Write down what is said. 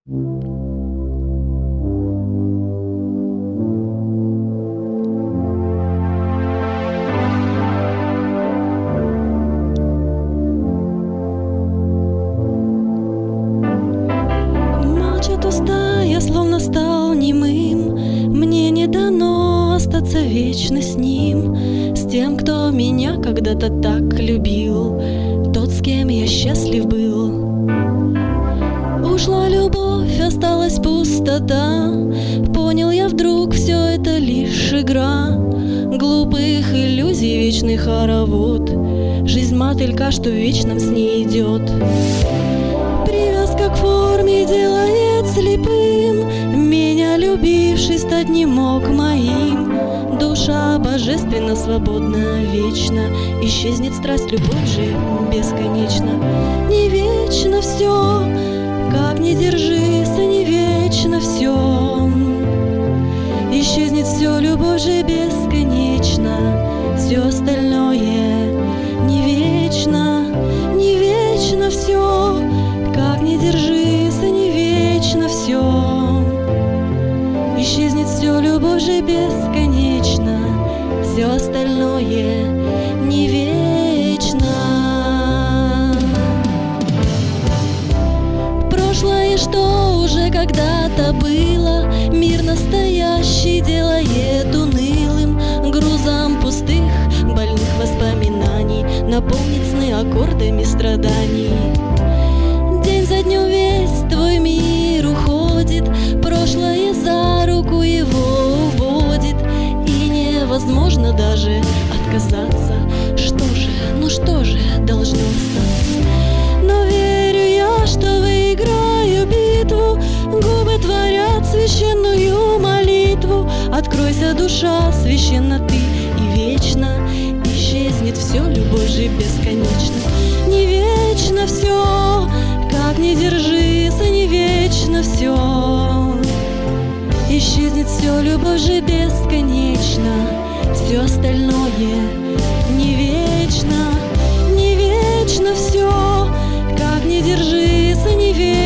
Молчат уста, я словно стал немым. Мне не дано остаться вечно с ним, с тем, кто меня когда-то так любил, тот, с кем я счастлив был. Ушла любовь, осталась пустота. Понял я вдруг, все это лишь игра глупых иллюзий, вечный хоровод. Жизнь мотылька, что в вечном сне идет. Привязка к форме делает слепым. Меня любивший стать не мог моим. Душа божественно, свободна, вечно. Исчезнет страсть, любовь же бесконечна. Не вечно все, как ни держись, не вечно все. Исчезнет все, любовь же бесконечна. Все остальное не вечно, не вечно все, как ни держись, не вечно все. Исчезнет все, любовь же бесконечна. Все остальное не вечно. Прошлое, что уже когда-то было, мир настоящий делает унылым. Грузом пустых, больных воспоминаний наполнит сны аккордами страданий. День за днем весь твой мир уходит, прошлое за руку его уводит, и невозможно даже отказаться. Что же, ну что же должно остаться? Но верю я, что выиграю битву. Губы творят священную молитву. Откройся, душа, священна ты и вечно. Исчезнет все, любовь же бесконечна. Не вечно все, как ни держись, не вечно все. Исчезнет все, любовь же бесконечна. Все остальное не вечно, не вечно все, как ни держись, не вечно.